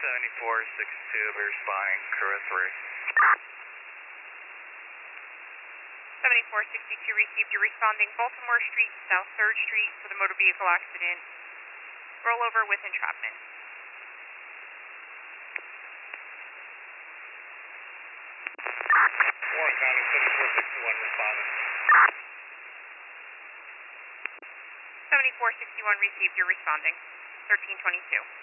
7462, we're responding, Crew 3. 7462 received. You're responding Baltimore Street, South 3rd Street for the motor vehicle accident. Rollover with entrapment. Warren County 7461 responding. 7461 received. You're responding. 1322.